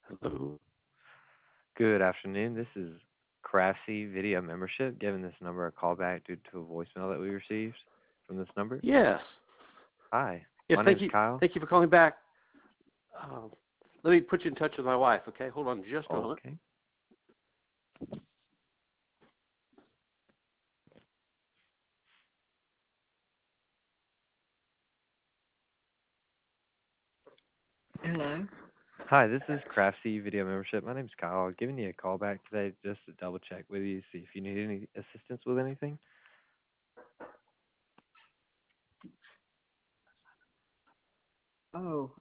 Hello. Good afternoon. This is Craftsy Video Membership, giving this number a call back due to a voicemail that we received from this number. Yes. Hi, Yes, my thank name's you. Kyle. Thank you for calling back. Uh, Let me put you in touch with my wife, okay? Hold on just a moment. Okay. Hello. Hi, this is Craftsy Video Membership. My name's Kyle. Giving you a call back today just to double check with you, see if you need any assistance with anything. Oh,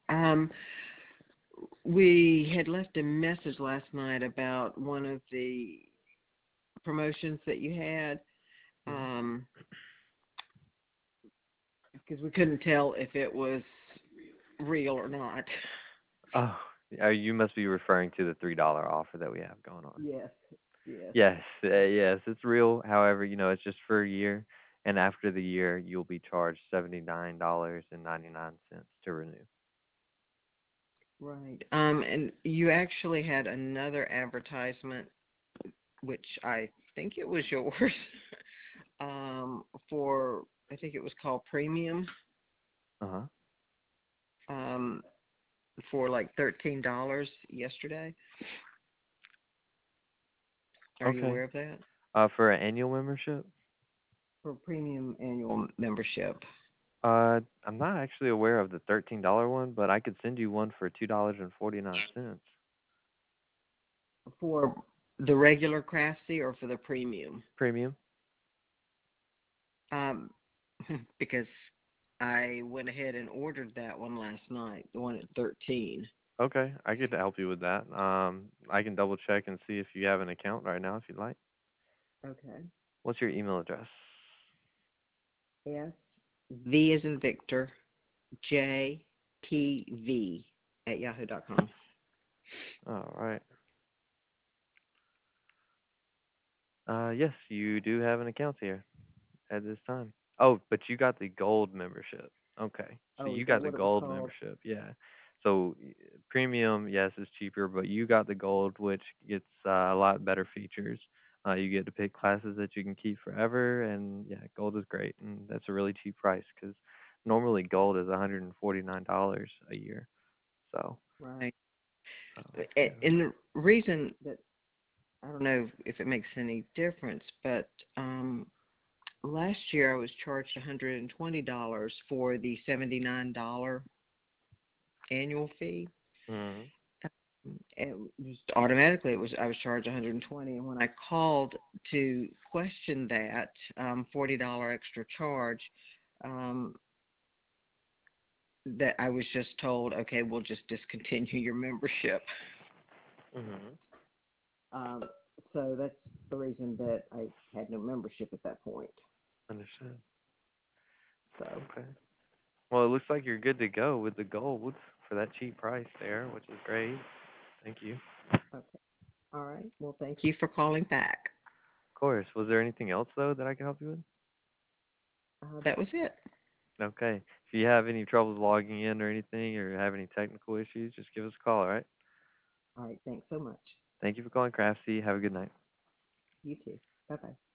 we had left a message last night about one of the promotions that you had, hmm um, because we couldn't tell if it was real or not. Oh, you must be referring to the $3 offer that we have going on. Yes, yes. Yes, yes, it's real. However, it's just for a year, and after the year, you'll be charged $79.99 to renew. Right. And you actually had another advertisement, which I think it was yours, for I think it was called Premium, Uh-huh. um, for like $13 yesterday. Are you Okay. aware of that? For an annual membership, For premium annual membership. I'm not actually aware of the $13 one, but I could send you one for $2.49. For the regular Craftsy or for the premium? Premium. Um, because I went ahead and ordered that one last night, the one at 13. Okay, I could help you with that. I can double check and see if you have an account right now if you'd like. Okay. What's your email address? S V is in Victor, J T V at yahoo.com. All right. Yes, you do have an account here at this time. Oh, but you got the gold membership. Okay. So Oh, is you that got the what it was gold called? membership. Yeah. So premium, yes, is cheaper, but you got the gold, which gets a lot better features. You get to pick classes that you can keep forever, and yeah, gold is great, and that's a really cheap price because normally gold is $149 a year. So, Right. yeah. And the reason that I don't know if it makes any difference, but last year I was charged $120 for the $79 annual fee. Mhm. It was automatically it was I was charged 120, and when I called to question that $40 extra charge, um, that I was just told, okay, we'll just discontinue your membership. Mhm. Um, so that's the reason that I had no membership at that point. Understood. So Okay. Well, it looks like you're good to go with the gold for that cheap price there, which is great. Thank you. okay, all right. Well, thank you for calling back. Of course. Was there anything else though that I could help you with? That was it. Okay. If you have any troubles logging in or anything, or have any technical issues, just give us a call. All right. All right. Thanks so much. Thank you for calling Craftsy. Have a good night. You too. Bye bye.